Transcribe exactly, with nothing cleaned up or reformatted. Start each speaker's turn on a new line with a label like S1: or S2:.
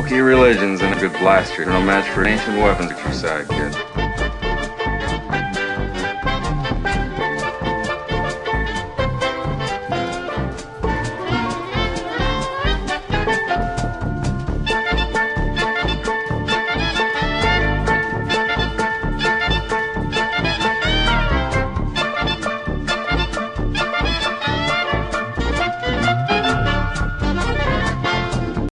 S1: key religions and a good blaster. No match for ancient weapons at your side, kid.